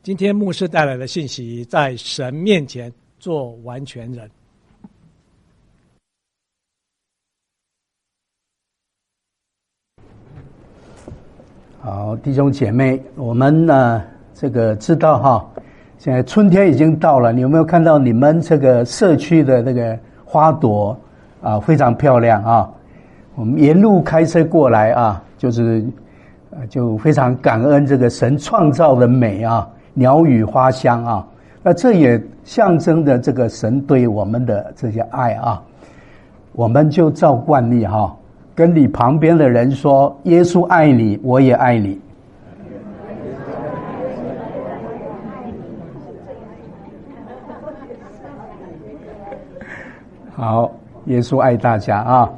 今天牧师带来的信息，在神面前做完全人。 好，弟兄姐妹，我们呢这个知道哈，现在春天已经到了，你有没有看到你们这个社区的那个花朵啊，非常漂亮啊。我们沿路开车过来啊，就非常感恩这个神创造的美啊，鸟语花香啊。那这也象征着这个神对我们的这些爱啊。我们就照惯例哈，跟你旁边的人说，耶稣爱你，我也爱你。好，耶稣爱大家啊。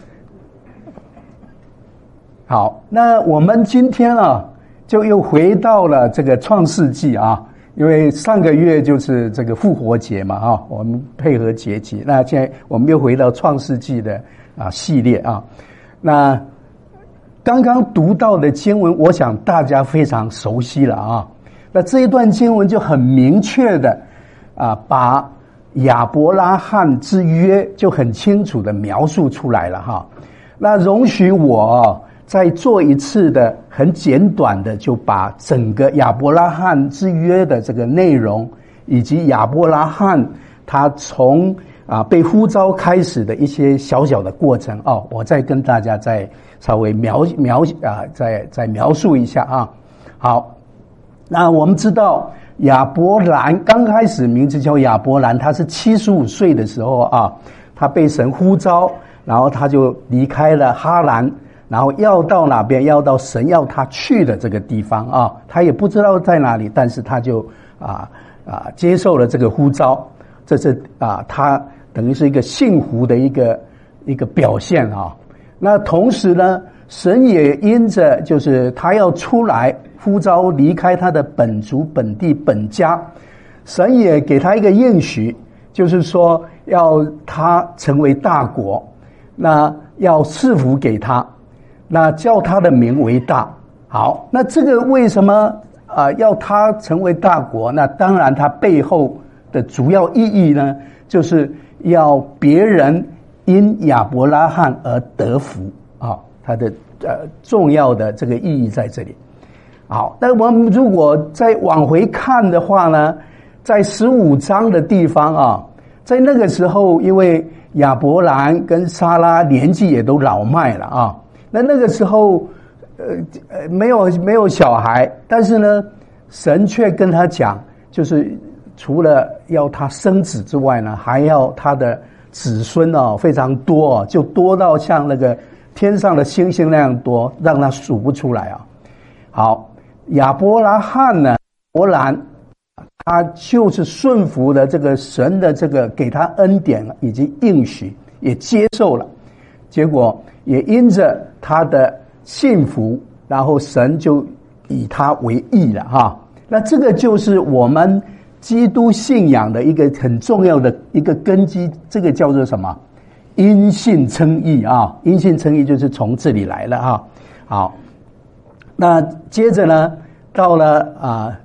好，那我们今天啊，就又回到了这个创世纪啊，因为上个月就是这个复活节嘛啊，我们配合节气，那现在我们又回到创世纪的系列啊。那刚刚读到的经文，我想大家非常熟悉了啊。那这一段经文就很明确的把亚伯拉罕之约就很清楚的描述出来了哈。那容许我再做一次的很简短的，就把整个亚伯拉罕之约的这个内容，以及亚伯拉罕他从被呼召开始的一些小小的过程我再跟大家再稍微再描述一下啊。好，那我们知道亚伯兰刚开始名字叫亚伯兰，他是75岁的时候他被神呼召，然后他就离开了哈兰，然后要到哪边？要到神要他去的这个地方他也不知道在哪里，但是他就接受了这个呼召。这是他等于是一个信服的一个表现那同时呢，神也因着就是他要出来呼召离开他的本族本地本家，神也给他一个应许，就是说要他成为大国，那要赐福给他，那叫他的名为大。好，那这个为什么要他成为大国？那当然他背后的主要意义呢，就是要别人因亚伯拉罕而得福他的重要的这个意义在这里。好，那我们如果再往回看的话呢，在15章的地方在那个时候，因为亚伯兰跟撒拉年纪也都老迈了那个时候没有小孩，但是呢，神却跟他讲，就是除了要他生子之外呢，还要他的子孙非常多就多到像那个天上的星星那样多，让他数不出来好，亚伯拉罕呢，伯兰他就是顺服了这个神的这个给他恩典以及应许，也接受了，结果也因着他的信服，然后神就以他为义了那这个就是我们基督信仰的一个很重要的一个根基，这个叫做什么？因信称义因信称义就是从这里来了好，那接着呢，到了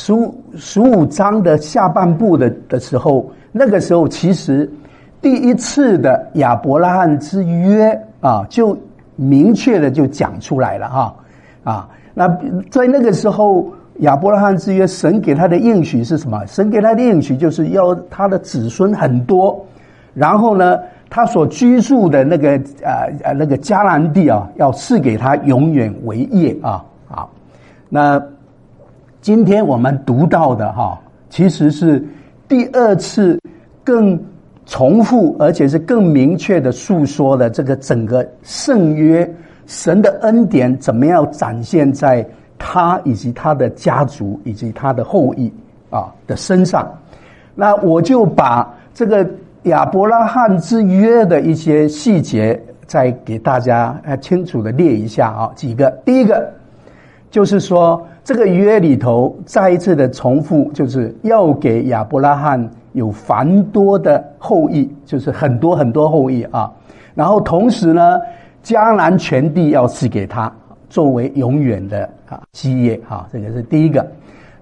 15章的下半部的时候，那个时候其实第一次的亚伯拉罕之约就明确的就讲出来了那在那个时候亚伯拉罕之约，神给他的应许是什么？神给他的应许就是要他的子孙很多，然后呢，他所居住的那个迦南地要赐给他永远为业好，那今天我们读到的其实是第二次更重复而且是更明确的述说了这个整个圣约神的恩典怎么样展现在他以及他的家族以及他的后裔的身上。那我就把这个亚伯拉罕之约的一些细节再给大家清楚的列一下几个。第一个就是说，这个约里头再一次的重复，就是要给亚伯拉罕有繁多的后裔，就是很多很多后裔然后同时呢，迦南全地要赐给他作为永远的基业这个是第一个。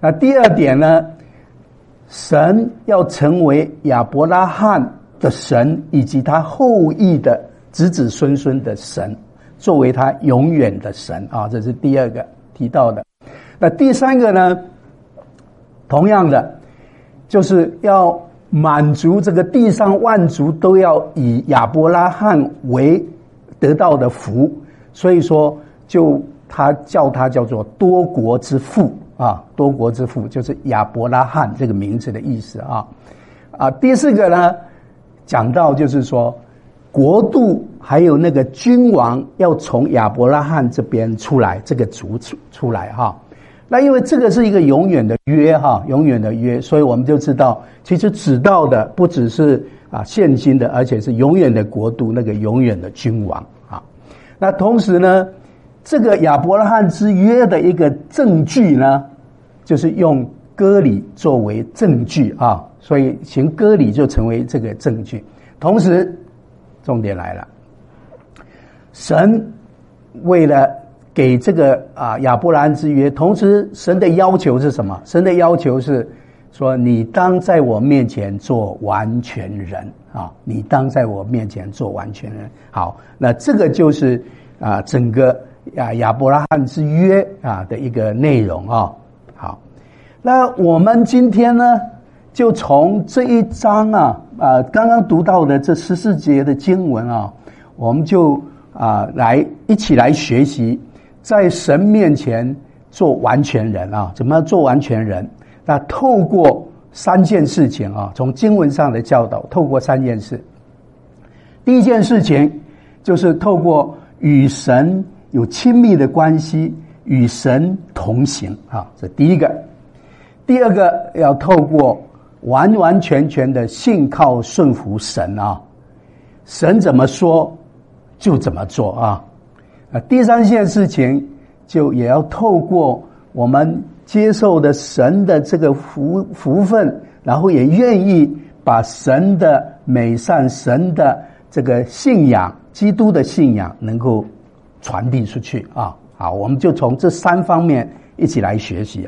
那第二点呢，神要成为亚伯拉罕的神以及他后裔的子子孙孙的神，作为他永远的神啊，这是第二个提到的。那第三个呢，同样的就是要满足这个地上万族都要以亚伯拉罕为得到的福，所以说他叫他叫做多国之父啊，多国之父就是亚伯拉罕这个名字的意思啊。第四个呢，讲到就是说国度还有那个君王要从亚伯拉罕这边出来，这个族出来哈。那因为这个是一个永远的约哈，永远的约，所以我们就知道，其实指到的不只是现今的，而且是永远的国度，那个永远的君王啊。那同时呢，这个亚伯拉罕之约的一个证据呢，就是用割礼作为证据啊，所以行割礼就成为这个证据。同时，重点来了，神为了给这个亚伯拉罕之约，同时神的要求是什么？神的要求是说，你当在我面前做完全人啊！你当在我面前做完全人。好，那这个就是整个亚伯拉罕之约的一个内容啊。好，那我们今天呢，就从这一章刚刚读到的这14节的经文我们就一起来学习，在神面前做完全人怎么样做完全人？那透过3件事情从经文上的教导，透过3件事。第一件事情就是透过与神有亲密的关系，与神同行这第一个。第二个要透过完完全全的信靠顺服神神怎么说就怎么做第三件事情就也要透过我们接受的神的这个福分，然后也愿意把神的美善，神的这个信仰，基督的信仰能够传递出去好，我们就从这3方面一起来学习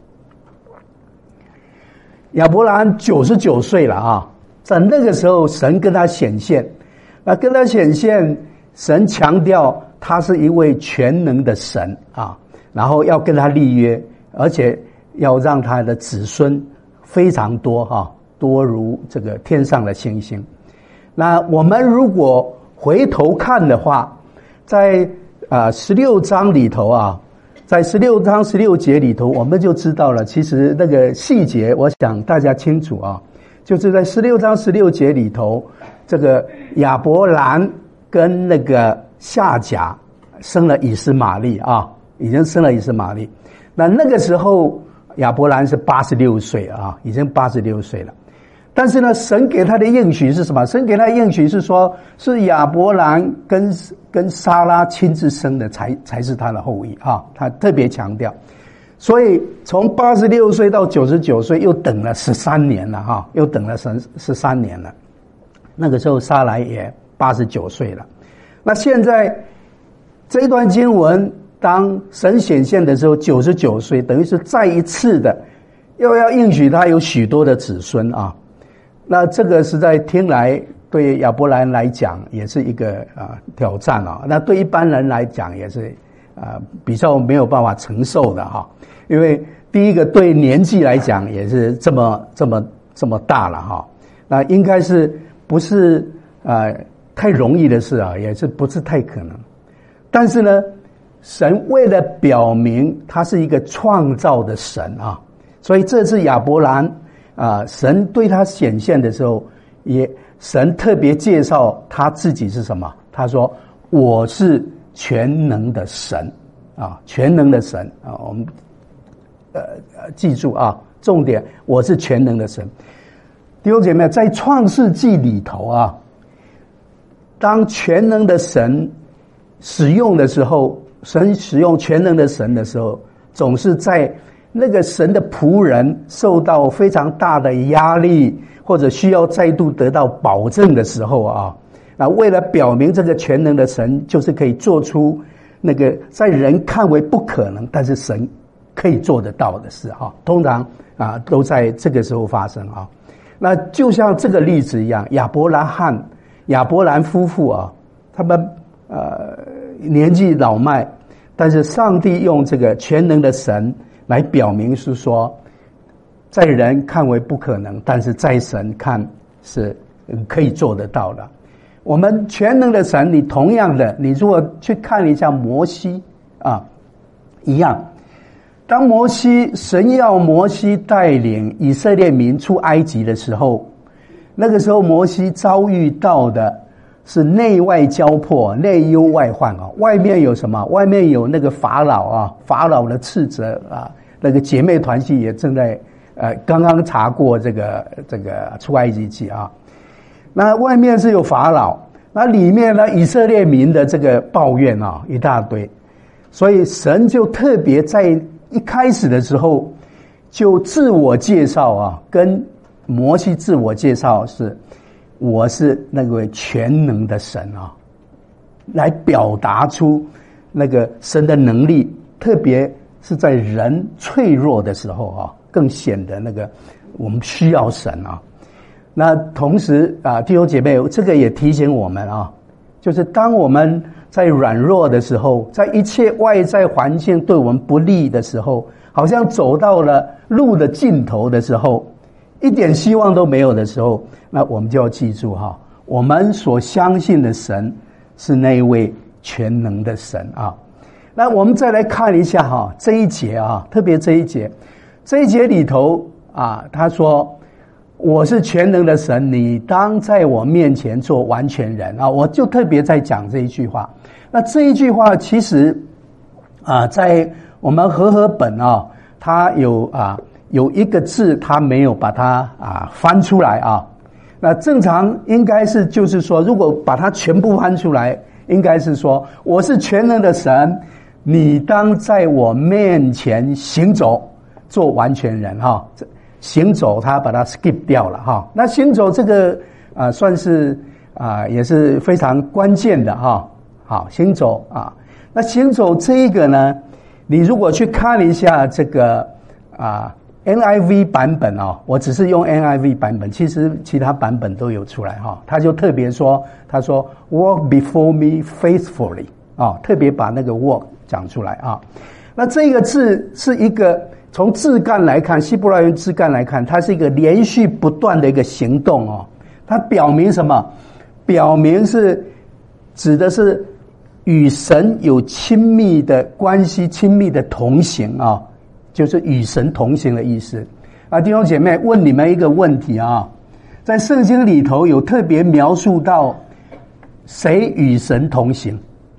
亚伯拉罕99岁了在那个时候神跟他显现，跟他显现，神强调他是一位全能的神然后要跟他立约，而且要让他的子孙非常多多如这个天上的星星。那我们如果回头看的话，在16章里头在16章16节里头，我们就知道了，其实那个细节我想大家清楚就是在16章16节里头，这个亚伯兰跟那个夏甲生了以实玛利已经生了以实玛利。那个时候亚伯兰是86岁已经86岁了。但是呢，神给他的应许是什么？神给他的应许是说，是亚伯兰跟撒拉亲自生的才是他的后裔他特别强调。所以从86岁到99岁又等了13年了又等了13年了。那个时候撒来也89岁了。那现在这一段经文，当神显现的时候99岁，等于是再一次的又要应许他有许多的子孙那这个是在听来对亚伯兰来讲也是一个挑战那对一般人来讲也是比较没有办法承受的因为第一个对年纪来讲也是这么大了那应该是不是太容易的事也是不是太可能。但是呢，神为了表明他是一个创造的神所以这次亚伯兰神对他显现的时候，神特别介绍他自己是什么？他说：“我是全能的神全能的神我们记住重点，我是全能的神。”弟兄姐妹，在创世纪里头当全能的神使用的时候，神使用全能的神的时候，总是在那个神的仆人受到非常大的压力，或者需要再度得到保证的时候为了表明这个全能的神就是可以做出那个在人看为不可能，但是神可以做得到的事哈，通常都在这个时候发生啊。那就像这个例子一样，亚伯兰夫妇啊，他们年纪老迈，但是上帝用这个全能的神来表明是说，在人看为不可能，但是在神看是可以做得到的。我们全能的神，你同样的，你如果去看一下摩西一样，当神要摩西带领以色列民出埃及的时候，那个时候摩西遭遇到的是内外交迫，内忧外患啊。外面有什么？外面有那个法老的斥责啊。那个姐妹团契也正在刚刚查过这个出埃及记啊。那外面是有法老，那里面呢以色列民的这个抱怨啊一大堆，所以神就特别在一开始的时候就自我介绍啊，跟摩西自我介绍是我是那位全能的神啊，来表达出那个神的能力，特别是在人脆弱的时候啊，更显得那个我们需要神啊。那同时弟兄姐妹，这个也提醒我们啊，就是当我们在软弱的时候，在一切外在环境对我们不利的时候，好像走到了路的尽头的时候，一点希望都没有的时候，那我们就要记住哈，我们所相信的神是那一位全能的神啊。那我们再来看一下哈这一节啊，特别这一节里头他说我是全能的神，你当在我面前做完全人啊！我就特别在讲这一句话。那这一句话其实在我们和本它有一个字，它没有把它翻出来啊。那正常应该是就是说，如果把它全部翻出来，应该是说我是全能的神，你当在我面前行走，做完全人哈。行走他把它 skip 掉了哈，那行走这个算是也是非常关键的哈。好，行走那行走这一个呢，你如果去看一下这个NIV 版本我只是用 NIV 版本，其实其他版本都有出来哈。他就特别说，他说 walk before me faithfully 特别把那个 walk 讲出来啊。那这个字是一个从字干来看，希伯来文字干来看，它是一个连续不断的一个行动它表明什么？表明是指的是与神有亲密的关系，亲密的同行就是与神同行的意思弟兄姐妹，问你们一个问题在圣经里头有特别描述到谁与神同行？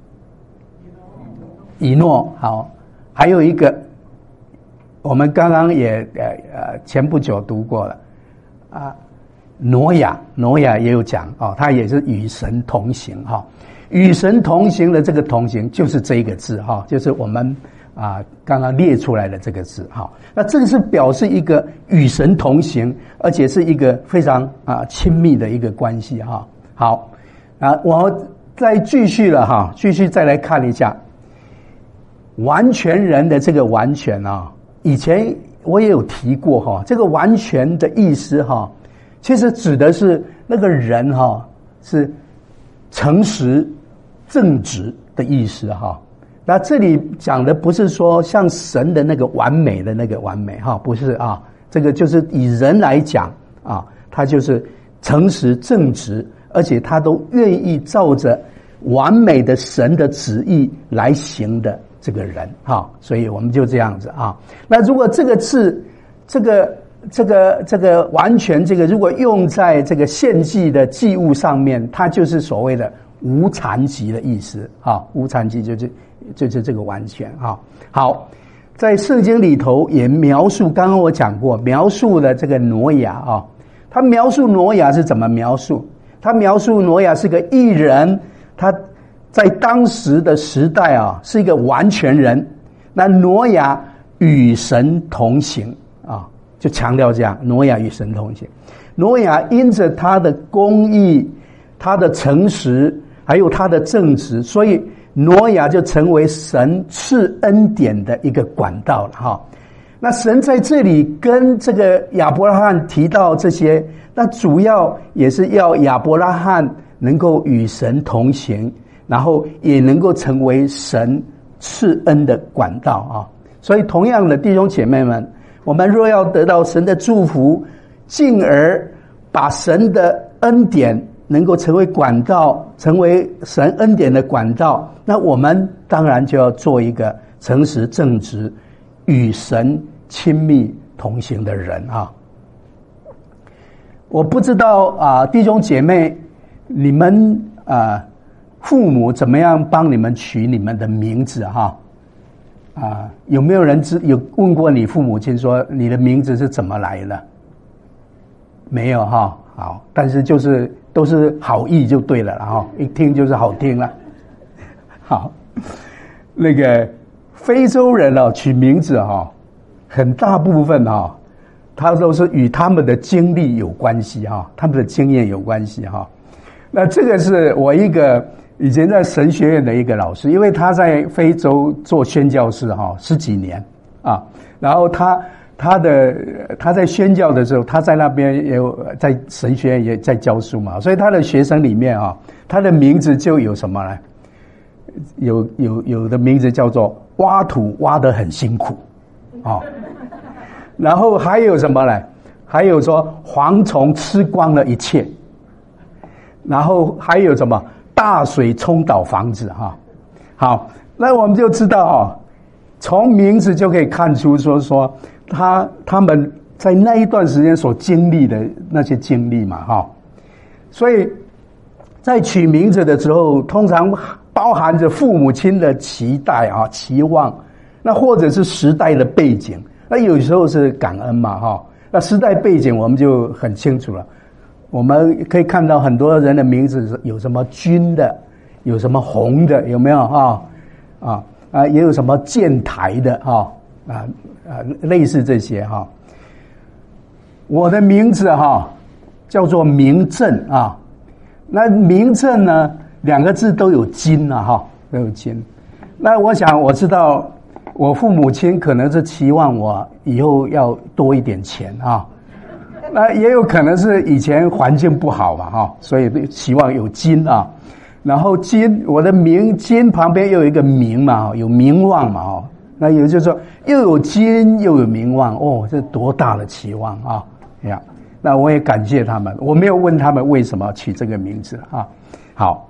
以诺。好，还有一个我们刚刚也前不久读过了挪亚也有讲他也是与神同行与神同行的这个同行就是这一个字就是我们刚刚列出来的这个字那这个是表示一个与神同行，而且是一个非常亲密的一个关系好我再继续了继续再来看一下完全人的这个完全以前我也有提过这个完全的意思其实指的是那个人是诚实正直的意思那这里讲的不是说像神的那个完美的那个完美不是这个就是以人来讲他就是诚实正直，而且他都愿意照着完美的神的旨意来行的这个人所以我们就这样子那如果这个字这个完全这个如果用在这个献祭的祭物上面，它就是所谓的无残疾的意思无残疾就是这个完全好，在圣经里头也描述，刚刚我讲过描述了这个挪亚他描述挪亚是怎么描述？他描述挪亚是个义人，他在当时的时代是一个完全人。那挪亚与神同行就强调这样，挪亚与神同行。挪亚因着他的公义，他的诚实，还有他的正直，所以挪亚就成为神赐恩典的一个管道了哈。那神在这里跟这个亚伯拉罕提到这些，那主要也是要亚伯拉罕能够与神同行，然后也能够成为神赐恩的管道啊。所以同样的弟兄姐妹们，我们若要得到神的祝福，进而把神的恩典能够成为管道，成为神恩典的管道，那我们当然就要做一个诚实正直与神亲密同行的人啊。我不知道弟兄姐妹，你们父母怎么样帮你们取你们的名字哈？有没有人有问过你父母亲说你的名字是怎么来的？没有哈，好，但是就是都是好意就对了哈，一听就是好听了。好，那个非洲人取名字很大部分他都是与他们的经历有关系他们的经验有关系那这个是我一个以前在神学院的一个老师，因为他在非洲做宣教士10几年然后他在宣教的时候，他在那边也有在神学院也在教书嘛，所以他的学生里面他的名字就有什么呢？有的名字叫做挖土挖得很辛苦然后还有什么呢？还有说蝗虫吃光了一切，然后还有什么大水冲倒房子好，那我们就知道从名字就可以看出说他们在那一段时间所经历的那些经历嘛所以在取名字的时候，通常包含着父母亲的期待期望，那或者是时代的背景，那有时候是感恩嘛那时代背景我们就很清楚了。我们可以看到很多人的名字有什么军的，有什么红的，有没有也有什么建台的类似这些我的名字叫做明正那明正呢2个字都有金都有金。那我想我知道我父母亲可能是期望我以后要多一点钱那也有可能是以前环境不好嘛所以期望有金然后金，我的名金旁边又有一个名嘛有名望嘛那也就是说又有金又有名望这多大的期望那我也感谢他们，我没有问他们为什么取这个名字好，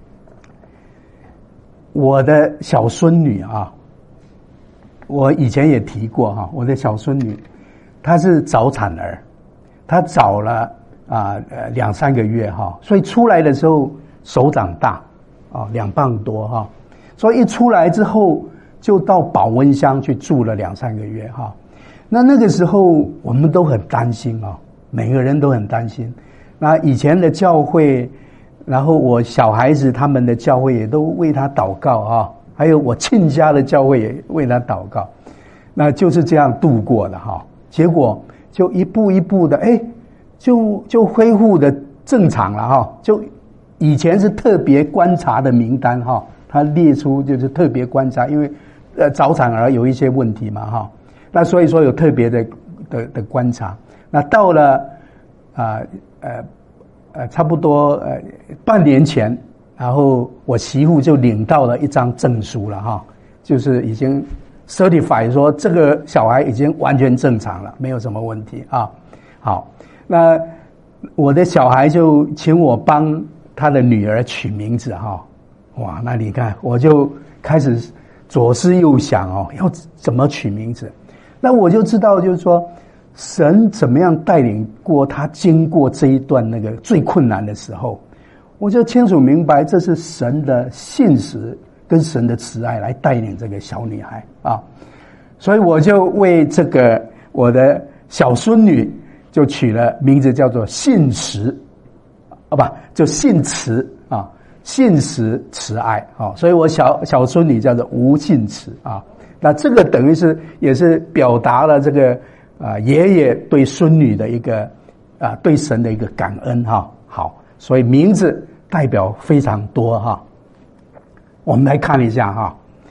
我的小孙女我以前也提过我的小孙女她是早产儿，她早了2-3个月所以出来的时候手掌大2磅多所以一出来之后就到保温箱去住了2-3个月那个时候我们都很担心每个人都很担心。那以前的教会，然后我小孩子他们的教会也都为他祷告还有我亲家的教会也为他祷告，那就是这样度过的结果就一步一步的就恢复的正常了就以前是特别观察的名单他列出就是特别观察，因为早产儿有一些问题嘛那所以说有特别的观察。那到了差不多半年前，然后我媳妇就领到了一张证书了就是已经 certify 说这个小孩已经完全正常了，没有什么问题好，那我的小孩就请我帮他的女儿取名字哇，那你看我就开始左思右想要怎么取名字。那我就知道就是说神怎么样带领过他经过这一段那个最困难的时候，我就清楚明白这是神的信实跟神的慈爱来带领这个小女孩所以我就为这个我的小孙女就取了名字叫做信实就信慈信实慈爱所以我小孙女叫做吴信慈那这个等于是也是表达了这个爷爷对孙女的一个对神的一个感恩好，所以名字代表非常多我们来看一下哈，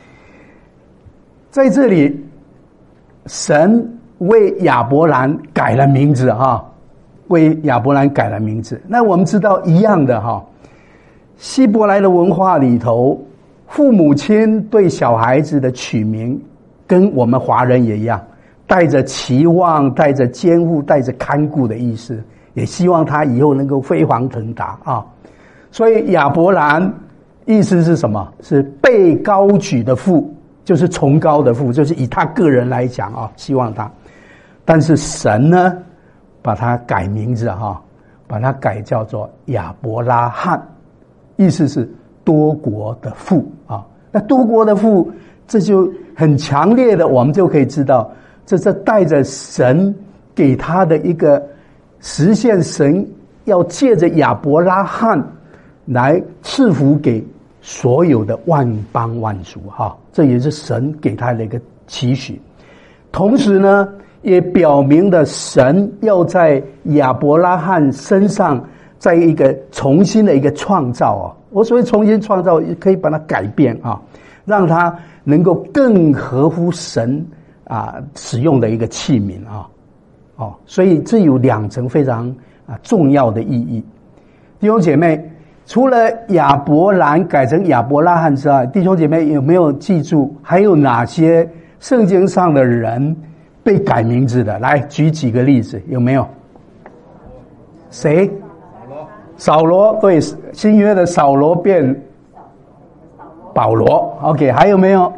在这里，神为亚伯兰改了名字哈，为亚伯兰改了名字。那我们知道一样的哈，希伯来的文化里头，父母亲对小孩子的取名，跟我们华人也一样，带着期望、带着监护、带着看顾的意思，也希望他以后能够飞黄腾达啊。所以亚伯兰意思是什么？是被高举的父，就是崇高的父，就是以他个人来讲啊，希望他。但是神呢，把他改名字哈，把他改叫做亚伯拉罕，意思是多国的父啊。那多国的父，这就很强烈的，我们就可以知道，这是带着神给他的一个实现，神要借着亚伯拉罕来赐福给所有的万邦万族哈，这也是神给他的一个期许。同时呢，也表明了神要在亚伯拉罕身上在一个重新的一个创造啊。我所谓重新创造，可以把它改变啊，让它能够更合乎神使用的一个器皿啊。所以这有两层非常重要的意义。弟兄姐妹，除了亚伯兰改成亚伯拉罕之外，弟兄姐妹有没有记住还有哪些圣经上的人被改名字的？来举几个例子，有没有？谁？扫罗，对，新约的扫罗变保罗。OK， 还有没有？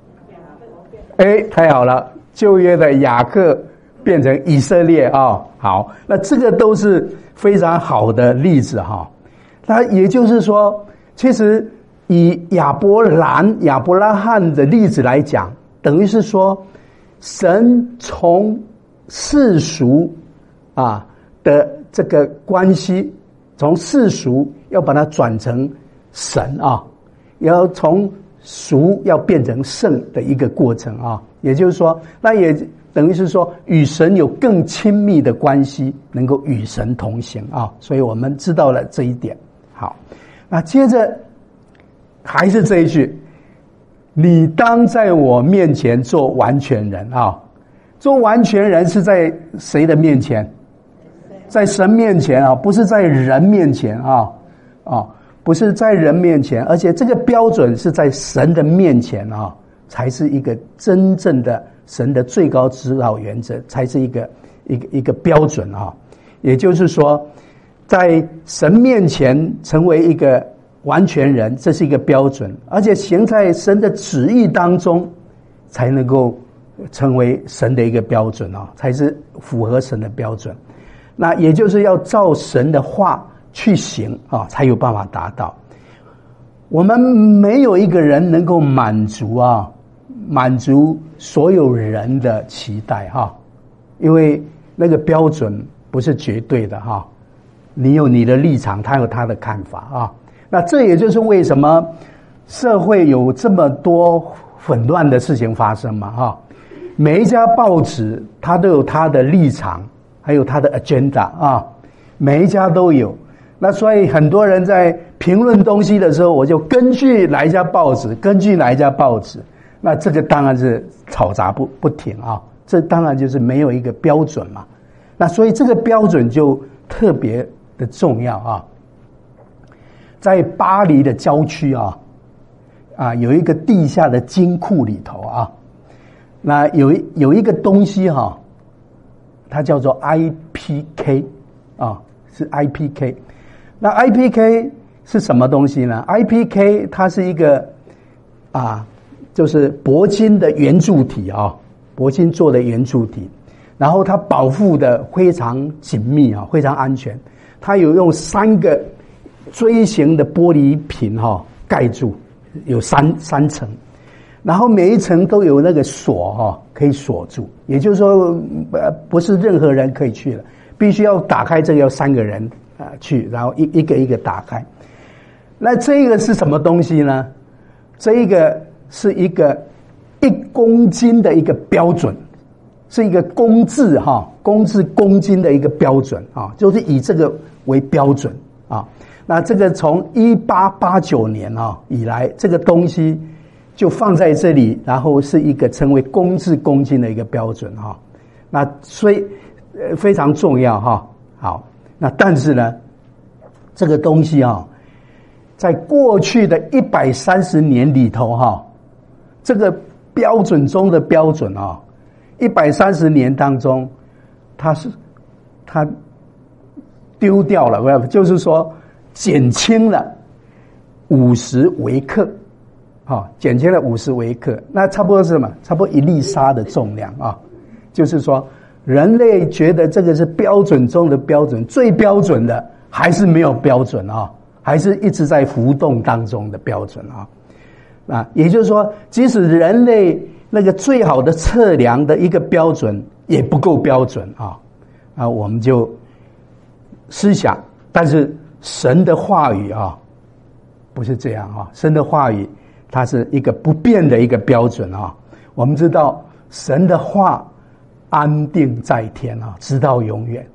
太好了，旧约的雅各变成以色列啊。好，那这个都是非常好的例子哈。那也就是说，其实以亚伯拉罕的例子来讲，等于是说，神从世俗的这个关系，从世俗要把它转成神啊，要从俗要变成圣的一个过程啊。也就是说，那也等于是说，与神有更亲密的关系，能够与神同行啊。所以我们知道了这一点。好，那接着还是这一句，你当在我面前做完全人啊。做完全人是在谁的面前？在神面前啊，不是在人面前啊，不是在人面前，而且这个标准是在神的面前啊，才是一个真正的神的最高指导原则，才是一个标准啊。也就是说，在神面前成为一个完全人，这是一个标准，而且行在神的旨意当中，才能够成为神的一个标准啊，才是符合神的标准。那也就是要照神的话去行啊，才有办法达到。我们没有一个人能够满足所有人的期待哈，因为那个标准不是绝对的哈。你有你的立场，他有他的看法啊。那这也就是为什么社会有这么多混乱的事情发生嘛哈。每一家报纸它都有它的立场，还有它的 agenda 啊，每一家都有。那所以很多人在评论东西的时候，我就根据哪一家报纸，那这个当然是吵杂不停啊。这当然就是没有一个标准嘛。那所以这个标准就特别的重要啊。在巴黎的郊区有一个地下的金库里头啊，那有一个东西它叫做 IPK 是 IPK。那 IPK 是什么东西呢？ IPK 它是一个就是铂金的圆柱体铂金做的圆柱体，然后它保护的非常紧密非常安全。它有用3个锥形的玻璃瓶盖住，有三层，然后每一层都有那个锁可以锁住，也就是说不是任何人可以去的，必须要打开这个要3个人去，然后一个一个打开。那这个是什么东西呢？这一个是一个1公斤的一个标准，是一个公制公斤的一个标准就是以这个为标准那这个从1889年以来，这个东西就放在这里，然后是一个成为公制公斤的一个标准那非常重要好，那但是呢，这个东西在过去的130年里头这个标准中的标准130年当中，它丢掉了，就是说减轻了50微克减轻了50微克，那差不多是什么？差不多1粒沙的重量就是说人类觉得这个是标准中的标准，最标准的还是没有标准还是一直在浮动当中的标准也就是说，即使人类那个最好的测量的一个标准也不够标准我们就思想，但是神的话语不是这样神的话语它是一个不变的一个标准我们知道神的话安定在天直到永远，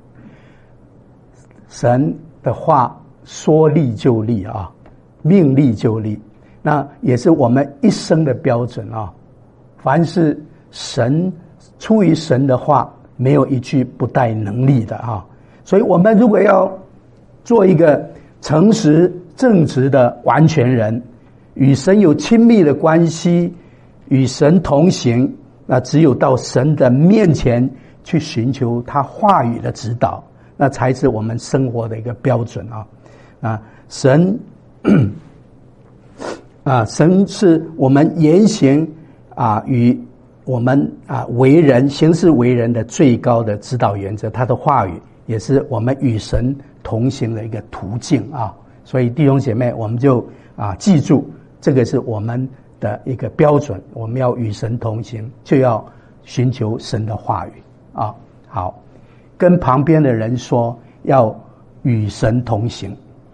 神的话说立就立命立就立，那也是我们一生的标准凡是神出于神的话，没有一句不带能力的所以我们如果要做一个诚实正直的完全人，与神有亲密的关系，与神同行，那只有到神的面前去寻求他话语的指导，那才是我们生活的一个标准神是我们言行与我们为人行事为人的最高的指导原则，他的话语也是我们与神同行的一个途径所以弟兄姐妹，我们就记住这个是我们的一个标准，我们要与神同行，就要寻求神的话语好，跟旁边的人说要与神同行。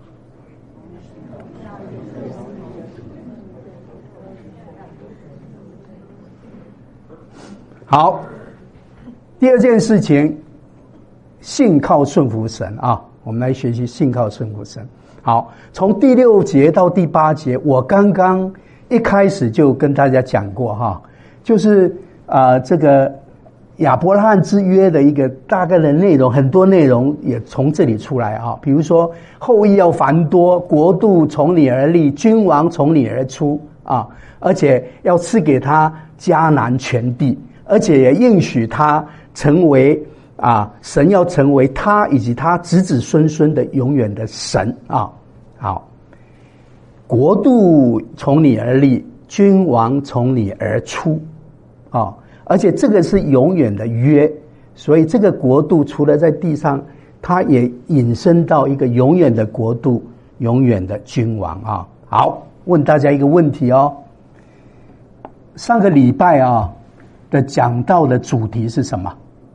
好，第二件事情，信靠顺服神我们来学习信靠顺服神。好，从第6节到第8节，我刚刚一开始就跟大家讲过就是这个亚伯拉罕之约的一个大概的内容，很多内容也从这里出来比如说后裔要繁多，国度从你而立，君王从你而出而且要赐给他迦南全地，而且也应许他成为神要成为他以及他子子孙孙的永远的神好，国度从你而立，君王从你而出而且这个是永远的约，所以这个国度除了在地上，它也引申到一个永远的国度，永远的君王好，问大家一个问题上个礼拜的讲到的主题是什么？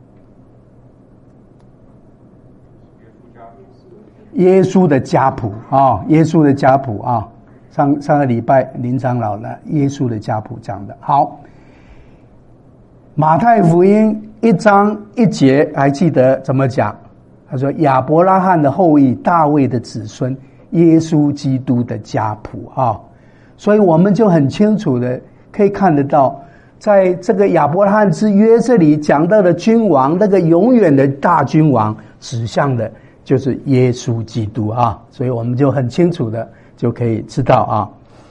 耶稣的家谱耶稣的家谱上个礼拜林长老的耶稣的家谱讲的。好，马太福音1章1节还记得怎么讲？他说亚伯拉罕的后裔，大卫的子孙，耶稣基督的家谱所以我们就很清楚的可以看得到，在这个亚伯拉罕之约这里讲到的君王，那个永远的大君王指向的就是耶稣基督所以我们就很清楚的就可以知道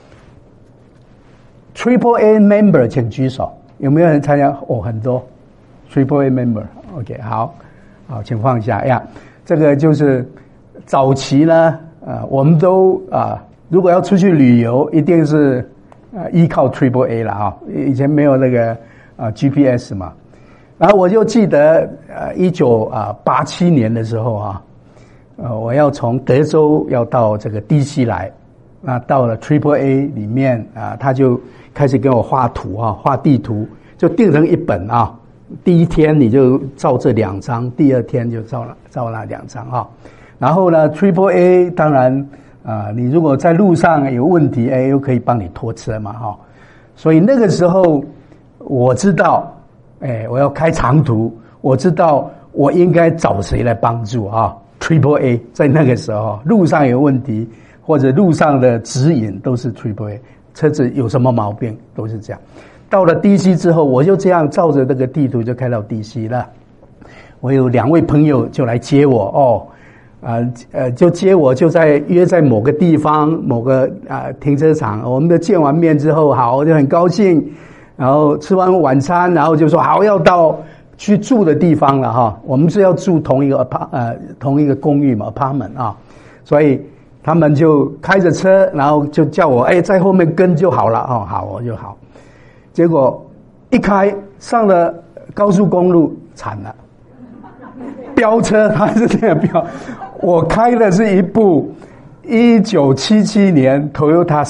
Triple A member 请举手，有没有人参加？很多 Triple A member OK 好，请放下这个就是早期呢我们都如果要出去旅游一定是依靠 Triple A 了以前没有那个GPS 嘛。然后我就记得1987年的时候我要从德州要到这个 DC 来，那到了 Triple A 里面他就开始给我画图画地图，就定成一本第一天你就照这2张，第二天就照那2张然后呢 Triple A 当然你如果在路上有问题又可以帮你拖车嘛所以那个时候我知道我要开长途，我知道我应该找谁来帮助 Triple A， 在那个时候路上有问题或者路上的指引都是 Triple A， 车子有什么毛病都是这样。到了 DC 之后，我就这样照着这个地图就开到 DC 了。我有2位朋友就来接我就接我，就约在某个地方某个停车场。我们就见完面之后，好，我就很高兴，然后吃完晚餐，然后就说好要到去住的地方了哈。我们是要住同一个公寓嘛 apartment 啊，所以他们就开着车，然后就叫我在后面跟就好了好，我就好。结果一开上了高速公路，惨了，飙车，他是这样飙。我开的是一部1977年 Toyota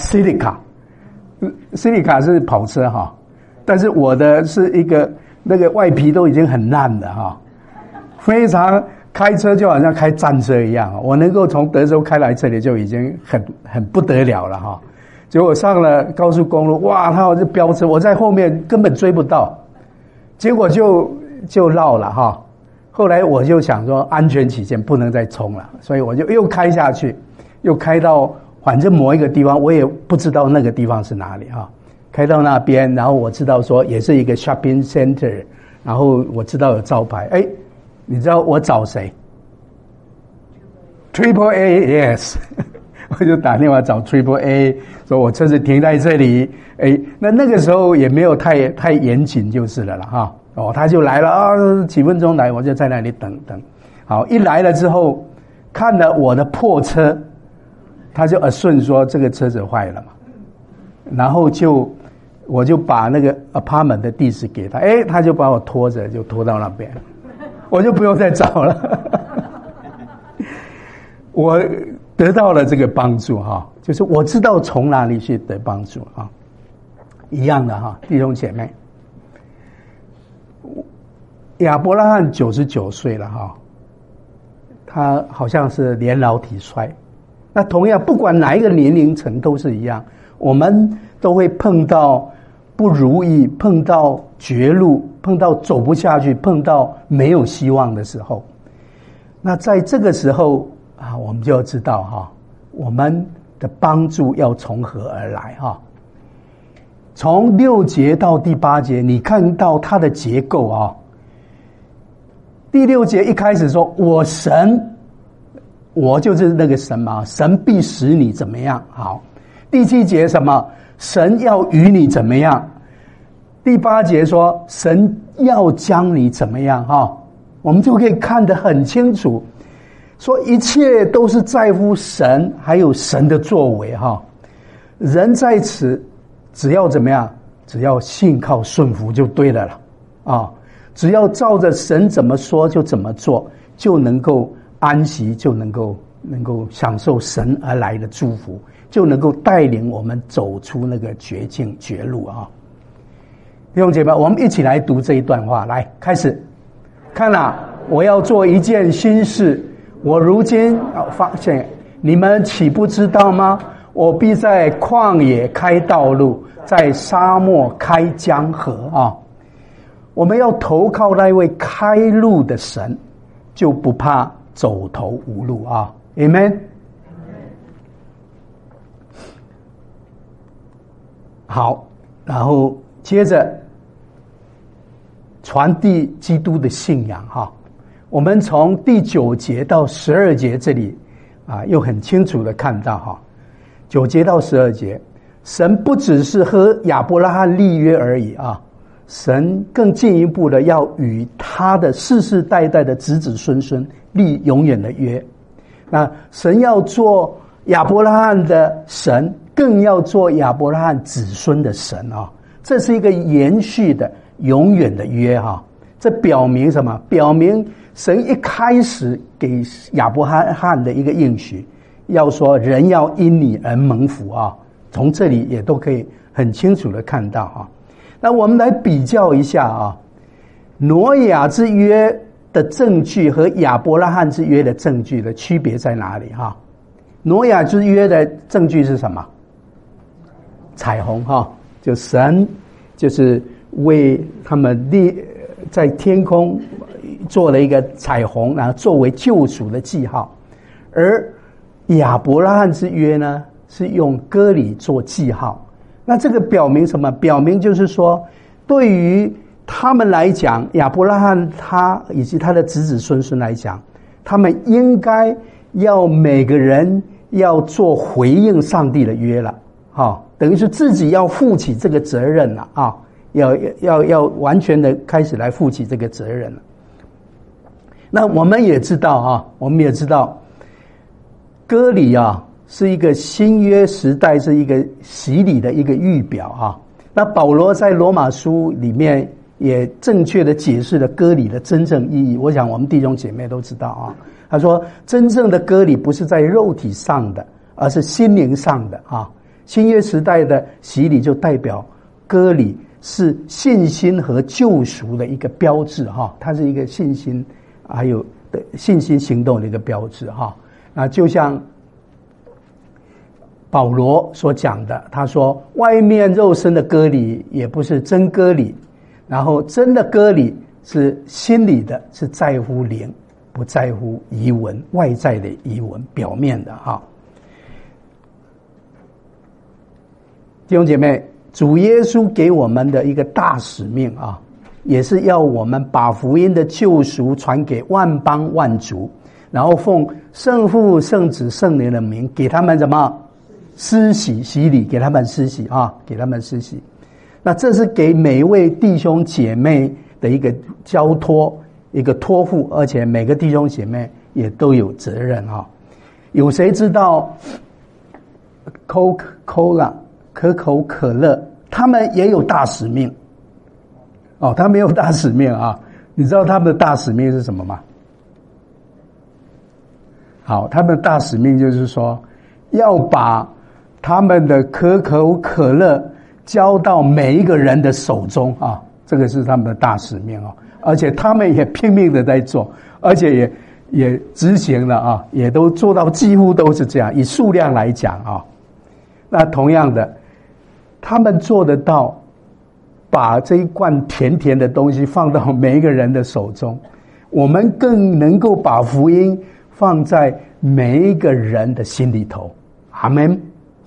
Celica 是跑车哈，但是我的是一个那个外皮都已经很烂了哈，非常开车就好像开战车一样。我能够从德州开来这里就已经很不得了了哈。结果上了高速公路，哇，他就飙车，我在后面根本追不到，结果就绕了哈。后来我就想说，安全起见不能再冲了，所以我就又开下去，又开到反正某一个地方，我也不知道那个地方是哪里哈。开到那边，然后我知道说也是一个 shopping center， 然后我知道有招牌，你知道我找谁 ？Triple A yes。我就打电话找 Triple A， 说我车子停在这里，那个时候也没有太严谨就是了啦哈。他就来了几分钟来，我就在那里等。好，一来了之后，看了我的破车，他就assume说这个车子坏了嘛，然后我就把那个 apartment 的地址给他，他就把我拖着就拖到那边，我就不用再找了。我得到了这个帮助哈，就是我知道从哪里去得帮助啊，一样的哈，弟兄姐妹，亚伯拉罕99岁了哈，他好像是年老体衰。那同样，不管哪一个年龄层都是一样，我们都会碰到不如意，碰到绝路，碰到走不下去，碰到没有希望的时候。那在这个时候我们就要知道哈，我们的帮助要从何而来哈？从6节到第8节，你看到它的结构啊。第6节一开始说，我就是那个神嘛，神必使你怎么样？好，第7节什么？神要与你怎么样？第8节说，神要将你怎么样？哈，我们就可以看得很清楚。说一切都是在乎神，还有神的作为哈。人在此只要怎么样？只要信靠顺服就对了啊！只要照着神怎么说就怎么做，就能够安息，就能够享受神而来的祝福，就能够带领我们走出那个绝境绝路啊！弟兄姐妹，我们一起来读这一段话，来开始。看啊，我要做一件新事。我如今发现，你们岂不知道吗？我必在旷野开道路，在沙漠开江河啊！我们要投靠那位开路的神，就不怕走投无路啊 ！Amen。好，然后接着传递基督的信仰哈。我们从第9节到12节这里又很清楚的看到哈，9节到12节，神不只是和亚伯拉罕立约而已啊，神更进一步的要与他的世世代代的子子孙孙立永远的约。那神要做亚伯拉罕的神，更要做亚伯拉罕子孙的神啊，这是一个延续的永远的约哈。这表明什么？表明神一开始给亚伯拉罕的一个应许，要说人要因你而蒙福啊。从这里也都可以很清楚的看到啊。那我们来比较一下啊，挪亚之约的证据和亚伯拉罕之约的证据的区别在哪里哈？挪亚之约的证据是什么？彩虹哈，就神就是为他们在天空做了一个彩虹，然后作为救赎的记号。而亚伯拉罕之约呢，是用割礼做记号。那这个表明什么？表明就是说，对于他们来讲，亚伯拉罕他以及他的子子孙孙来讲，他们应该要每个人要做回应上帝的约了，等于是自己要负起这个责任了啊，要完全的开始来负起这个责任了。那我们也知道割礼啊是一个新约时代是一个洗礼的一个预表啊。那保罗在罗马书里面也正确的解释了割礼的真正意义，我想我们弟兄姐妹都知道啊。他说真正的割礼不是在肉体上的，而是心灵上的啊。新约时代的洗礼就代表割礼是信心和救赎的一个标志哈，它是一个信心还有的信心行动的一个标志哈。那就像保罗所讲的，他说外面肉身的割礼也不是真割礼，然后真的割礼是心里的，是在乎灵，不在乎仪文，外在的仪文，表面的哈。弟兄姐妹，主耶稣给我们的一个大使命啊，也是要我们把福音的救赎传给万邦万族，然后奉圣父圣子圣灵的名给他们什么施洗洗礼，给他们施洗啊，给他们施洗。那这是给每一位弟兄姐妹的一个交托，一个托付，而且每个弟兄姐妹也都有责任啊。有谁知道 Coca-Cola 可口可乐他们也有大使命哦，他们有大使命啊。你知道他们的大使命是什么吗？好，他们的大使命就是说要把他们的可口可乐交到每一个人的手中啊，这个是他们的大使命啊。而且他们也拼命的在做，而且也执行了啊，也都做到几乎都是这样。以数量来讲啊，那同样的，他们做得到把这一罐甜甜的东西放到每一个人的手中，我们更能够把福音放在每一个人的心里头。阿们。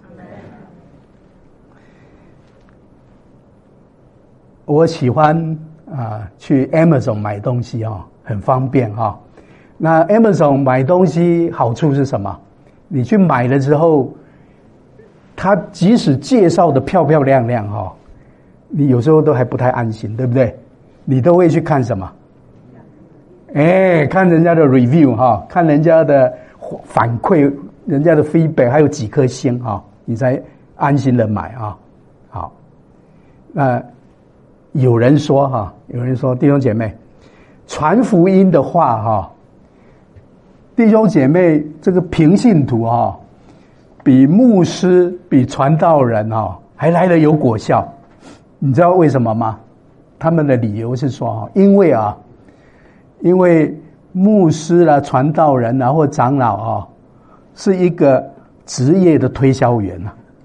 我喜欢去 Amazon 买东西啊，很方便啊。那 Amazon 买东西好处是什么？你去买了之后，他即使介绍的漂漂亮亮哈，你有时候都还不太安心，对不对？你都会去看什么？看人家的 review 哈，看人家的反馈，人家的 feedback， 还有几颗星哈，你才安心的买啊。好，那有人说弟兄姐妹，传福音的话哈，弟兄姐妹这个平信徒哈，比牧师比传道人哈还来得有果效。你知道为什么吗？他们的理由是说因为牧师啦、传道人啦或长老啊，是一个职业的推销员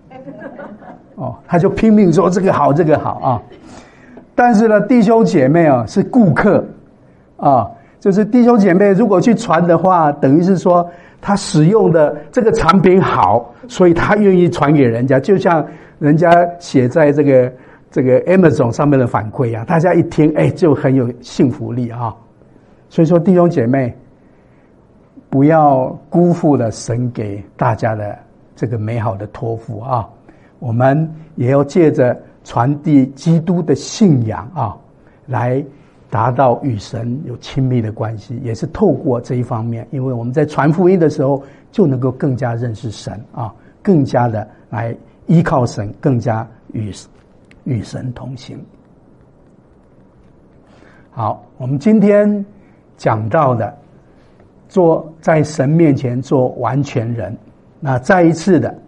他就拼命说这个好这个好啊。但是呢，弟兄姐妹啊是顾客啊，就是弟兄姐妹如果去传的话，等于是说他使用的这个产品好，所以他愿意传给人家，就像人家写在这个 Amazon 上面的反馈啊，大家一听就很有幸福力啊。所以说弟兄姐妹，不要辜负了神给大家的这个美好的托付啊，我们也要借着传递基督的信仰啊，来达到与神有亲密的关系，也是透过这一方面，因为我们在传福音的时候就能够更加认识神啊，更加的来依靠神，更加与神同行。好，我们今天讲到的在神面前做完全人，那再一次的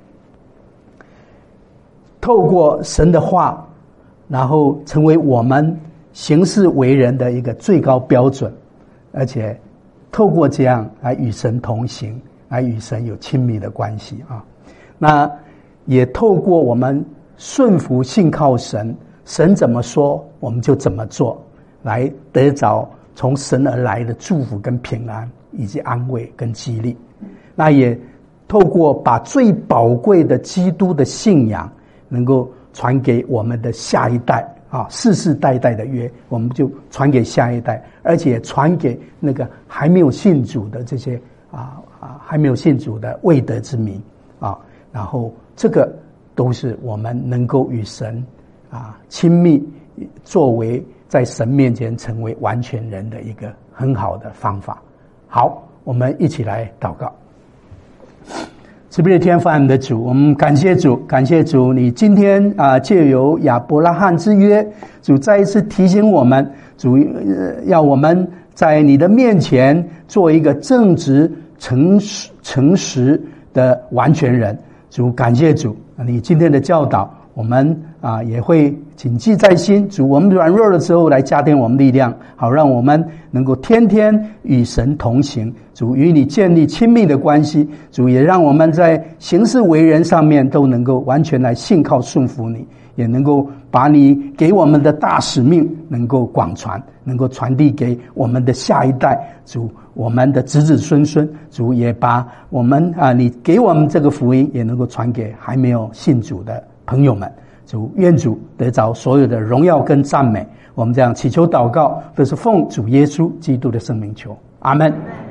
透过神的话，然后成为我们行事为人的一个最高标准，而且透过这样来与神同行，来与神有亲密的关系啊。那也透过我们顺服信靠神，神怎么说我们就怎么做，来得着从神而来的祝福跟平安，以及安慰跟激励。那也透过把最宝贵的基督的信仰能够传给我们的下一代啊，世世代代的约，我们就传给下一代，而且传给那个还没有信主的这些还没有信主的未得之民啊。然后这个都是我们能够与神亲密，作为在神面前成为完全人的一个很好的方法。好，我们一起来祷告。慈悲的天父，我们的主，我们感谢主，感谢主，你今天借由亚伯拉罕之约，主再一次提醒我们，主要我们在你的面前做一个正直、诚实的完全人。主，感谢主，你今天的教导，我们也会谨记在心。主，我们软弱的时候来加添我们力量，好让我们能够天天与神同行。主，与你建立亲密的关系。主，也让我们在行事为人上面都能够完全来信靠顺服你，也能够把你给我们的大使命能够广传，能够传递给我们的下一代。主，我们的子子孙孙，主也把我们你给我们这个福音也能够传给还没有信主的朋友们。主，愿主得着所有的荣耀跟赞美。我们这样祈求祷告，都是奉主耶稣基督的圣名求，阿们。